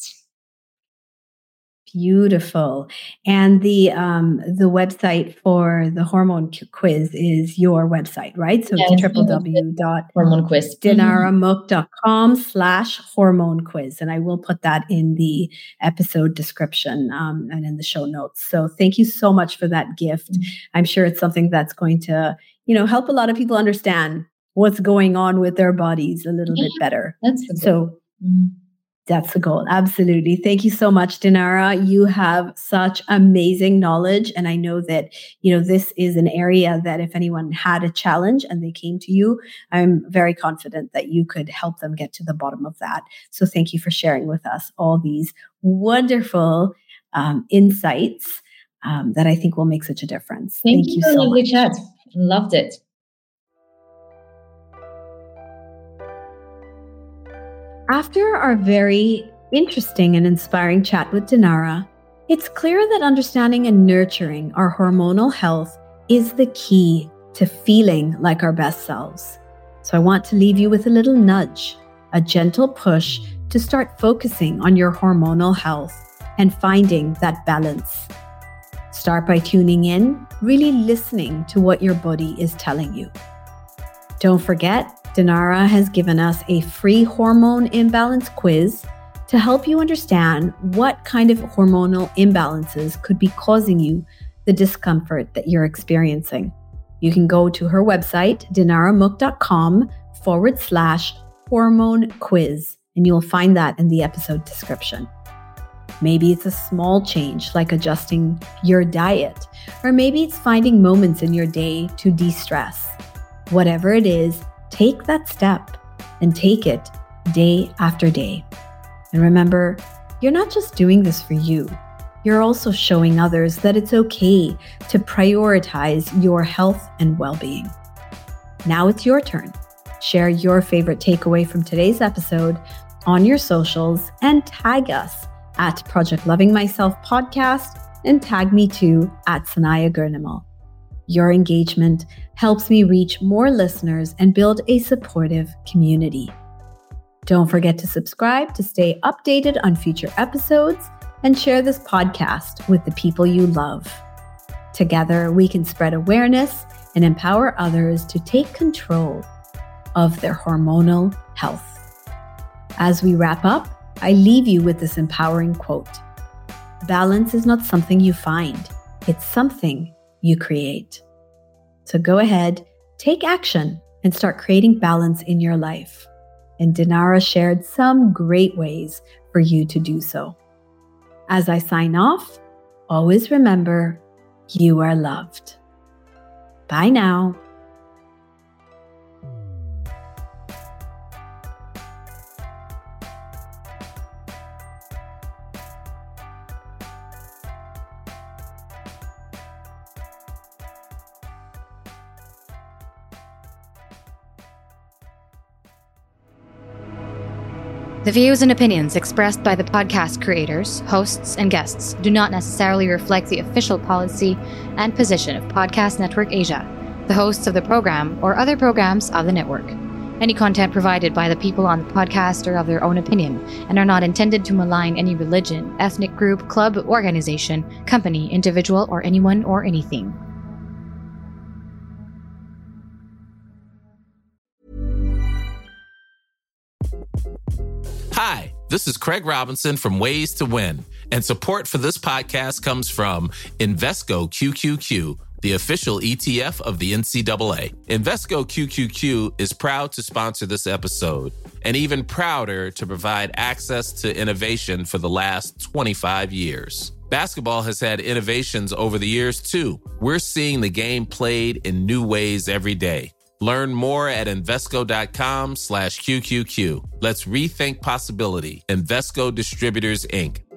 Beautiful. And the um, the website for the hormone quiz is your website, right? So yeah, it's w w w dot hormone quiz dinaramuk dot com slash hormone quiz. And I will put that in the episode description um, and in the show notes. So thank you so much for that gift. Mm-hmm. I'm sure it's something that's going to, you know, help a lot of people understand what's going on with their bodies a little yeah, bit better. That's the so. Mm-hmm. That's the goal. Absolutely. Thank you so much, Dinara. You have such amazing knowledge. And I know that, you know, this is an area that if anyone had a challenge and they came to you, I'm very confident that you could help them get to the bottom of that. So thank you for sharing with us all these wonderful um, insights um, that I think will make such a difference. Thank, thank you, you for so a lovely much. chat. Loved it. After our very interesting and inspiring chat with Dinara, it's clear that understanding and nurturing our hormonal health is the key to feeling like our best selves. So I want to leave you with a little nudge, a gentle push to start focusing on your hormonal health and finding that balance. Start by tuning in, really listening to what your body is telling you. Don't forget, Dinara has given us a free hormone imbalance quiz to help you understand what kind of hormonal imbalances could be causing you the discomfort that you're experiencing. You can go to her website, dinaramuk dot com forward slash hormone quiz, and you'll find that in the episode description. Maybe it's a small change like adjusting your diet, or maybe it's finding moments in your day to de-stress. Whatever it is, take that step and take it day after day. And remember, you're not just doing this for you. You're also showing others that it's okay to prioritize your health and well-being. Now it's your turn. Share your favorite takeaway from today's episode on your socials and tag us at Project Loving Myself Podcast and tag me too at Sanaya Gurnamal. Your engagement helps me reach more listeners and build a supportive community. Don't forget to subscribe to stay updated on future episodes and share this podcast with the people you love. Together, we can spread awareness and empower others to take control of their hormonal health. As we wrap up, I leave you with this empowering quote. Balance is not something you find, it's something you create. So go ahead, take action, and start creating balance in your life. And Dinara shared some great ways for you to do so. As I sign off, always remember, you are loved. Bye now. The views and opinions expressed by the podcast creators, hosts, and guests do not necessarily reflect the official policy and position of Podcast Network Asia, the hosts of the program, or other programs of the network. Any content provided by the people on the podcast are of their own opinion and are not intended to malign any religion, ethnic group, club, organization, company, individual, or anyone or anything. Hi, this is Craig Robinson from Ways to Win, and support for this podcast comes from Invesco Q Q Q, the official E T F of the N C double A. Invesco Q Q Q is proud to sponsor this episode, and even prouder to provide access to innovation for the last twenty-five years. Basketball has had innovations over the years, too. We're seeing the game played in new ways every day. Learn more at Invesco.com slash QQQ. Let's rethink possibility. Invesco Distributors, Incorporated.